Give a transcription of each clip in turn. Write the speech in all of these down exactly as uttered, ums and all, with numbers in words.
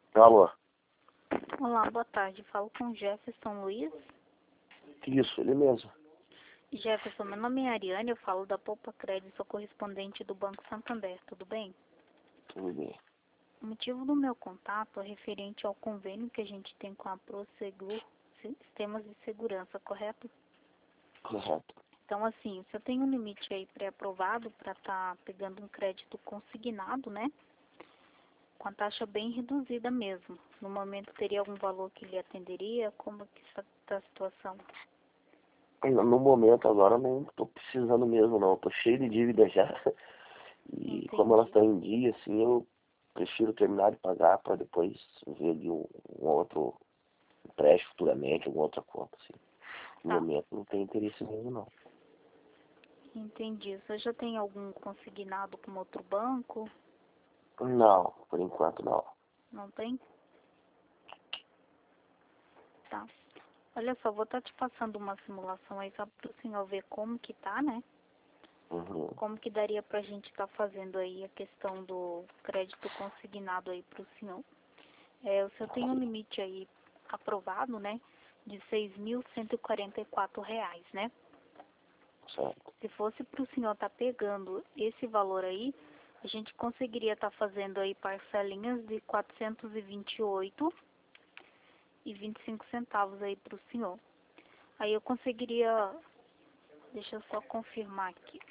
Alô? Olá, boa tarde. Falo com Jefferson Luiz. Isso, ele mesmo. Jefferson, meu nome é Ariane, eu falo da Poupa Crédito, sou correspondente do Banco Santander, tudo bem? Tudo bem. O motivo do meu contato é referente ao convênio que a gente tem com a Prosegur Sistemas de Segurança, correto? Correto. Então, assim, você tem um limite aí pré-aprovado para estar pegando um crédito consignado, né? Com a taxa bem reduzida mesmo. No momento, teria algum valor que lhe atenderia? Como que está a situação? No momento agora eu não tô precisando mesmo não, tô cheio de dívida já. E como elas Entendi. estão em dia, assim, eu prefiro terminar de pagar para depois ver ali um, um outro empréstimo futuramente, alguma outra conta, assim. No Tá, momento não tem interesse mesmo não. entendi. Você já tem algum consignado com outro banco? Não, por enquanto não. Não tem? Tá. Olha só, vou estar te passando uma simulação aí só para o senhor ver como que tá, né? Uhum. Como que daria pra gente estar fazendo aí a questão do crédito consignado aí pro senhor. É, o senhor tem um limite aí aprovado, né? De seis mil cento e quarenta e quatro reais, né? Certo. Se fosse para o senhor estar pegando esse valor aí, a gente conseguiria estar fazendo aí parcelinhas de quatrocentos e vinte e oito e vinte e cinco centavos aí para o senhor. Aí eu conseguiria, deixa eu só confirmar aqui.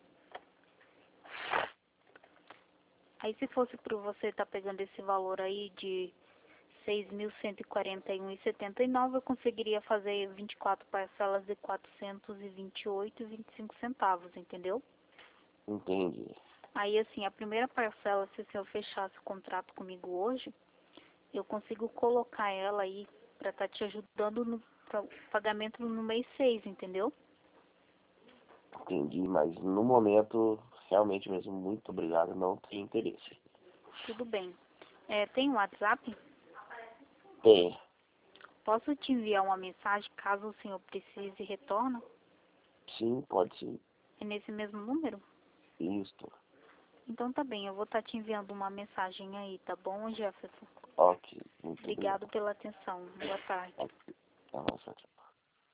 Aí se fosse para você estar pegando esse valor aí de seis mil cento e quarenta e um reais e setenta e nove, eu conseguiria fazer vinte e quatro parcelas de quatrocentos e vinte e oito reais e vinte e cinco centavos, entendeu? Entendi. Aí assim, a primeira parcela, se o senhor fechasse o contrato comigo hoje, eu consigo colocar ela aí para estar te ajudando no pra, pagamento no mês seis, entendeu? Entendi, mas no momento, realmente mesmo, muito obrigado, não tem interesse. Tudo bem. É, tem um WhatsApp? Tem. Posso te enviar uma mensagem caso o senhor precise e retorna? Sim, pode sim. É nesse mesmo número? Isso. Então tá bem, eu vou estar te enviando uma mensagem aí, tá bom, Jefferson? Ok, muito Obrigado obrigado. pela atenção. Boa tarde. Ok, tá bom, tchau, tchau.